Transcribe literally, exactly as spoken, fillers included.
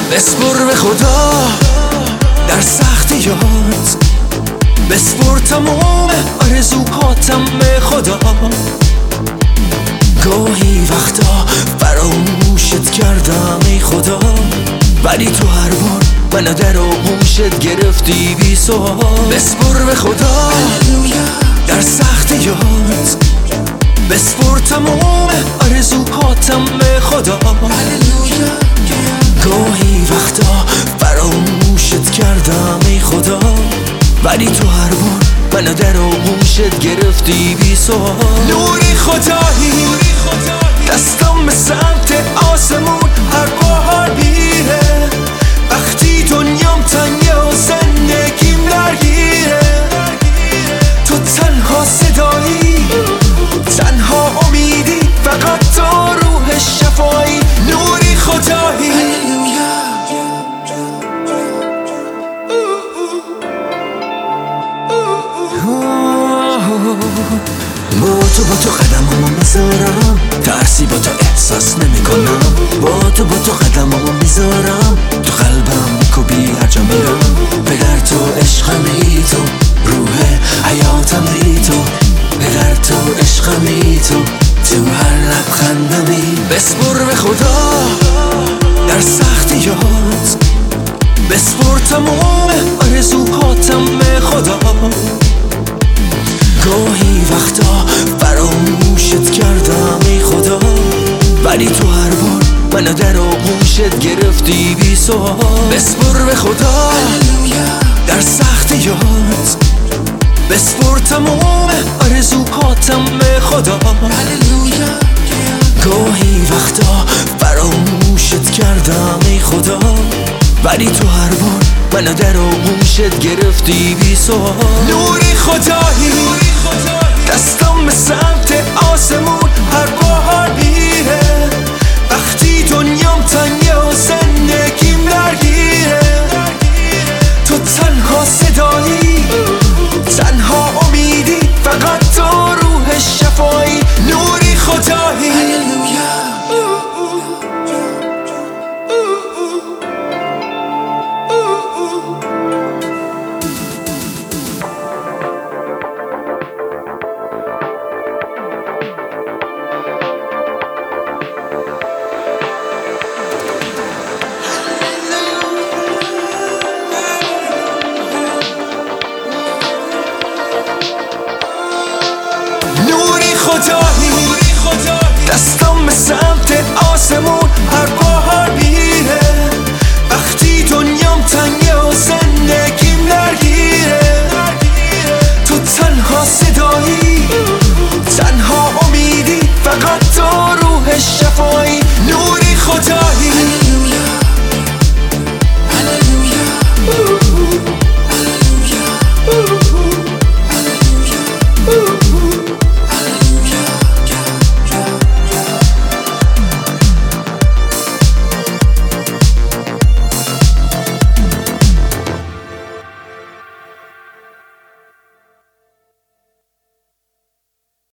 بسپر به خدا در سختیات، بسپر تمام آرزوهاتم به خدا. گاهی وقتا فراموشت کردم ای خدا، ولی تو هر بار منو در آغوشت گرفتی بی سوال. بسپر به خدا در سختیات، بسپر تمام آرزوهاتم به خدا. گاهی وقتا فراموشت کردم ای خدا، ولی تو هر بار منو در آغوشت گرفتی بی سوال. نوری خدایی دستم به سمت آسمون هر بار میره، وقتی دنیام تنگه و زندگیم درگیره. تو تنها صدایی، تنها امیدی، فقط تو روح شفایی. نوری خدایی با تو با تو قدمامو میذارم، ترسی با تو احساس نمی کنم. با تو با تو قدمامو میذارم، تو قلبم میکوبی هر جا میرم. پدر تو عشقمی، تو روح حیاتمی، تو پدر تو عشقمی، تو تو هر لبخندمی. بسپر به خدا در سختیات، بسپر تمام آرزوهاتم به خدا. گاهی وقتا فراموشت کردم ای خدا، ولی تو هر بار منو در آغوشت گرفتی بی سوال. بسپر به خدا در سختیات، بسپر تمام آرزوهاتم به خدا. گاهی وقتا فراموشت کردم ای خدا، ولی تو هر بار منو در آغوشت گرفتی بی سوال. نوری خدایی دستم به سمت آسمون هر بار میره، وقتی دنیام تنگه و زندگیم درگیره. تو تنها صدایی، تنها امیدی، فقط تو روح شفایی. نوری خدایی دستم به سمت آسمون هر